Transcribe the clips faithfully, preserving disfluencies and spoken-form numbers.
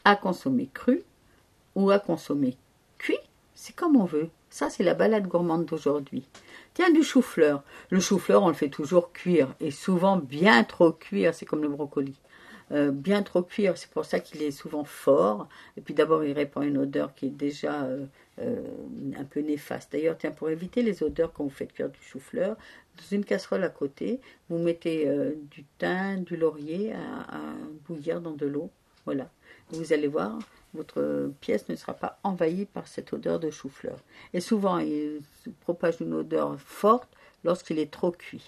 à consommer cru ou à consommer cuit, c'est comme on veut. Ça, c'est la balade gourmande d'aujourd'hui. Tiens, du chou-fleur. Le chou-fleur, on le fait toujours cuire, et souvent bien trop cuire, c'est comme le brocoli. Euh, bien trop cuire, c'est pour ça qu'il est souvent fort. Et puis d'abord, il répand une odeur qui est déjà euh, euh, un peu néfaste. D'ailleurs, tiens, pour éviter les odeurs quand vous faites cuire du chou-fleur, dans une casserole à côté, vous mettez euh, du thym, du laurier à, à bouillir dans de l'eau. Voilà. Vous allez voir, votre pièce ne sera pas envahie par cette odeur de chou-fleur. Et souvent, il se propage une odeur forte lorsqu'il est trop cuit.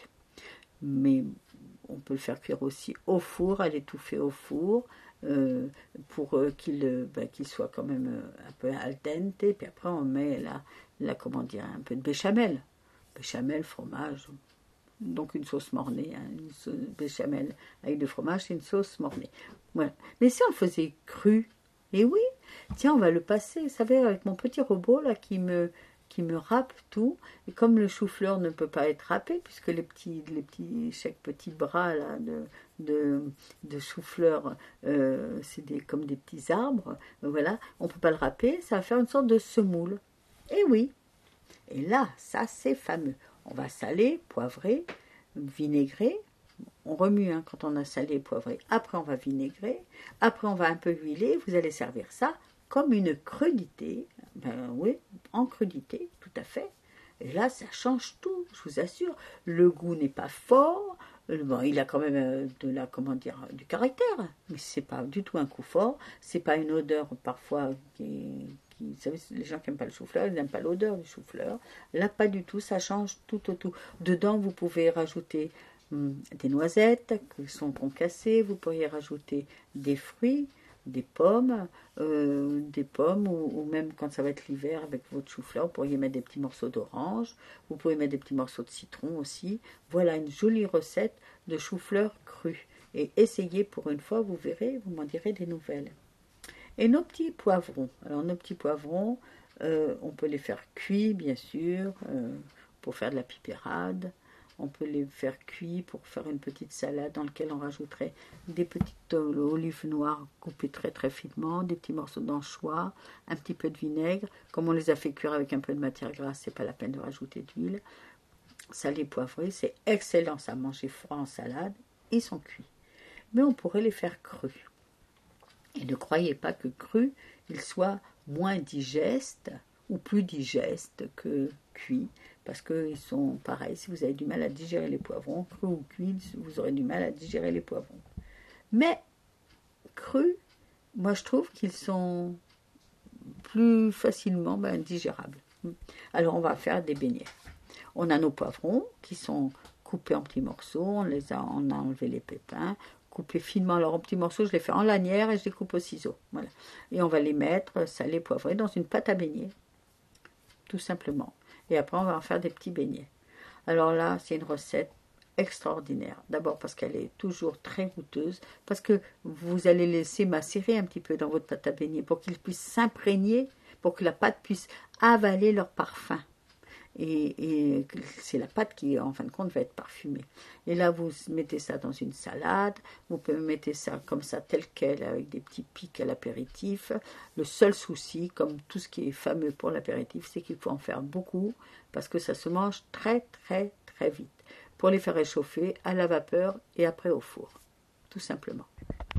Mais on peut le faire cuire aussi au four, à l'étouffer au four, euh, pour euh, qu'il euh, ben, qu'il soit quand même euh, un peu al dente. Puis après, on met là, là, comment dire, un peu de béchamel. Béchamel, fromage. Donc une sauce mornée, hein, une sauce béchamel avec du fromage, c'est une sauce mornée. Voilà. Mais si on le faisait cru, et oui, tiens, on va le passer, vous savez, avec mon petit robot là qui me, qui me râpe tout. Et comme le chou-fleur ne peut pas être râpé, puisque les petits, les petits, chaque petit bras là de, de, de chou-fleur, euh, c'est des, comme des petits arbres, voilà, on ne peut pas le râper, ça va faire une sorte de semoule. Et oui, et là, ça c'est fameux. On va saler, poivrer, vinaigrer. On remue hein, quand on a salé et poivré. Après, on va vinaigrer. Après, on va un peu huiler. Vous allez servir ça comme une crudité. Ben oui, en crudité, tout à fait. Et là, ça change tout, je vous assure. Le goût n'est pas fort. Bon, il a quand même euh, de la, comment dire, du caractère. Mais c'est pas du tout un coup fort. C'est pas une odeur parfois qui Qui, vous savez, les gens qui n'aiment pas le chou-fleur, ils n'aiment pas l'odeur du chou-fleur. Là, pas du tout, ça change tout au tout. Dedans, vous pouvez rajouter hum, des noisettes qui sont concassées, vous pourriez rajouter des fruits, des pommes, euh, des pommes, ou, ou même quand ça va être l'hiver avec votre chou-fleur, vous pourriez mettre des petits morceaux d'orange, vous pouvez mettre des petits morceaux de citron aussi. Voilà une jolie recette de chou-fleur cru. Et essayez pour une fois, vous verrez, vous m'en direz des nouvelles. Et nos petits poivrons. Alors nos petits poivrons, euh, on peut les faire cuits, bien sûr, euh, pour faire de la pipérade. On peut les faire cuits pour faire une petite salade dans laquelle on rajouterait des petites olives noires coupées très très finement, des petits morceaux d'anchois, un petit peu de vinaigre. Comme on les a fait cuire avec un peu de matière grasse, c'est pas la peine de rajouter d'huile. Salé, poivré, c'est excellent, ça manger froid en salade. Ils sont cuits. Mais on pourrait les faire crus. Et ne croyez pas que cru, il soit moins digeste ou plus digeste que cuit, parce qu'ils sont pareils. Si vous avez du mal à digérer les poivrons, cru ou cuit, vous aurez du mal à digérer les poivrons. Mais crus, moi je trouve qu'ils sont plus facilement ben, digérables. Alors on va faire des beignets. On a nos poivrons qui sont coupés en petits morceaux, on, les a, on a enlevé les pépins, couper finement. Alors en petits morceaux, je les fais en lanière et je les coupe au ciseau. Voilà. Et on va les mettre salés, poivrés dans une pâte à beignets, tout simplement. Et après, on va en faire des petits beignets. Alors là, c'est une recette extraordinaire. D'abord parce qu'elle est toujours très goûteuse, parce que vous allez laisser macérer un petit peu dans votre pâte à beignets pour qu'ils puissent s'imprégner, pour que la pâte puisse avaler leur parfum. Et, et c'est la pâte qui, en fin de compte, va être parfumée. Et là, vous mettez ça dans une salade, vous pouvez mettre ça comme ça, tel quel, avec des petits pics à l'apéritif. Le seul souci, comme tout ce qui est fameux pour l'apéritif, c'est qu'il faut en faire beaucoup, parce que ça se mange très, très, très vite. Pour les faire réchauffer à la vapeur et après au four, tout simplement.